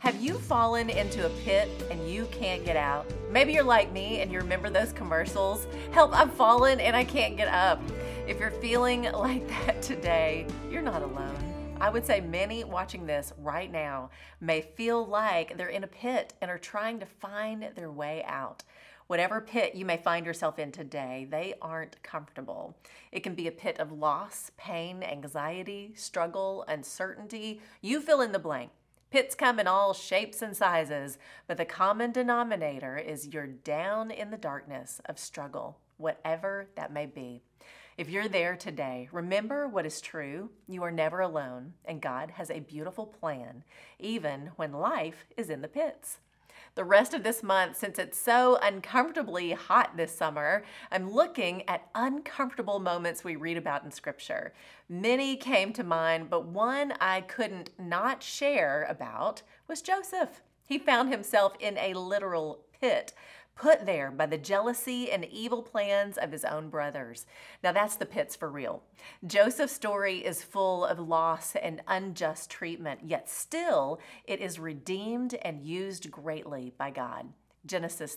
Have you fallen into a pit and you can't get out? Maybe you're like me and you remember those commercials. Help, I've fallen and I can't get up. If you're feeling like that today, you're not alone. I would say many watching this right now may feel like they're in a pit and are trying to find their way out. Whatever pit you may find yourself in today, they aren't comfortable. It can be a pit of loss, pain, anxiety, struggle, uncertainty. You fill in the blank. Pits come in all shapes and sizes, but the common denominator is you're down in the darkness of struggle, whatever that may be. If you're there today, remember what is true. You are never alone, and God has a beautiful plan, even when life is in the pits. The rest of this month, since it's so uncomfortably hot this summer, I'm looking at uncomfortable moments we read about in Scripture. Many came to mind, but one I couldn't not share about was Joseph. He found himself in a literal pit, put there by the jealousy and evil plans of his own brothers. Now that's the pits for real. Joseph's story is full of loss and unjust treatment, yet still it is redeemed and used greatly by God. Genesis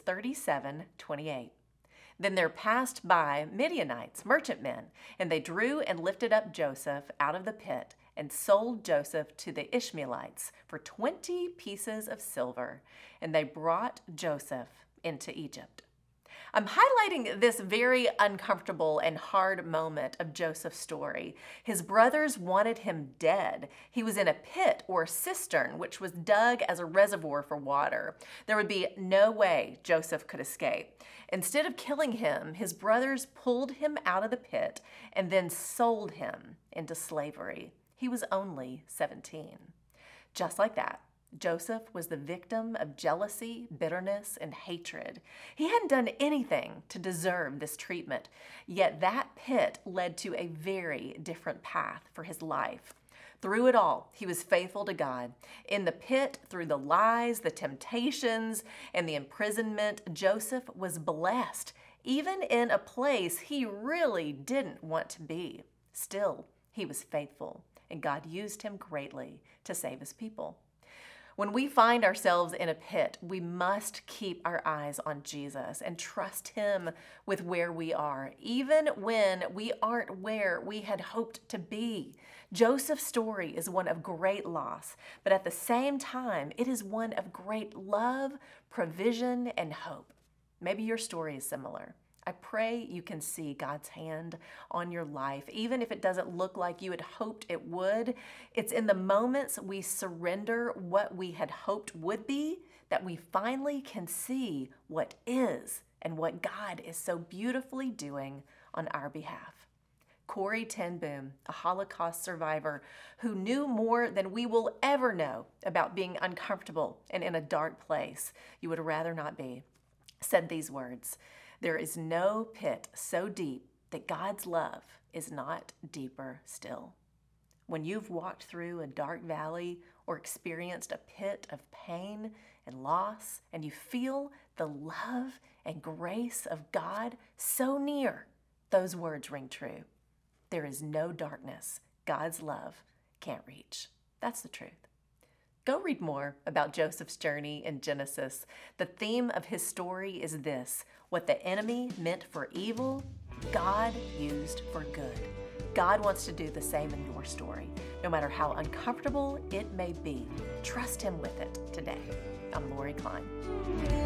37:28. Then there passed by Midianites, merchantmen, and they drew and lifted up Joseph out of the pit and sold Joseph to the Ishmaelites for 20 pieces of silver, and they brought Joseph into Egypt. I'm highlighting this very uncomfortable and hard moment of Joseph's story. His brothers wanted him dead. He was in a pit or cistern, which was dug as a reservoir for water. There would be no way Joseph could escape. Instead of killing him, his brothers pulled him out of the pit and then sold him into slavery. He was only 17. Just like that, Joseph was the victim of jealousy, bitterness, and hatred. He hadn't done anything to deserve this treatment, yet that pit led to a very different path for his life. Through it all, he was faithful to God. In the pit, through the lies, the temptations, and the imprisonment, Joseph was blessed, even in a place he really didn't want to be. Still, he was faithful, and God used him greatly to save his people. When we find ourselves in a pit, we must keep our eyes on Jesus and trust him with where we are, even when we aren't where we had hoped to be. Joseph's story is one of great loss, but at the same time, it is one of great love, provision, and hope. Maybe your story is similar. I pray you can see God's hand on your life, even if it doesn't look like you had hoped it would. It's in the moments we surrender what we had hoped would be that we finally can see what is and what God is so beautifully doing on our behalf. Corrie ten Boom, a Holocaust survivor who knew more than we will ever know about being uncomfortable and in a dark place you would rather not be, said these words: "There is no pit so deep that God's love is not deeper still." When you've walked through a dark valley or experienced a pit of pain and loss, and you feel the love and grace of God so near, those words ring true. There is no darkness God's love can't reach. That's the truth. Go read more about Joseph's journey in Genesis. The theme of his story is this: what the enemy meant for evil, God used for good. God wants to do the same in your story, no matter how uncomfortable it may be. Trust him with it today. I'm Lori Klein.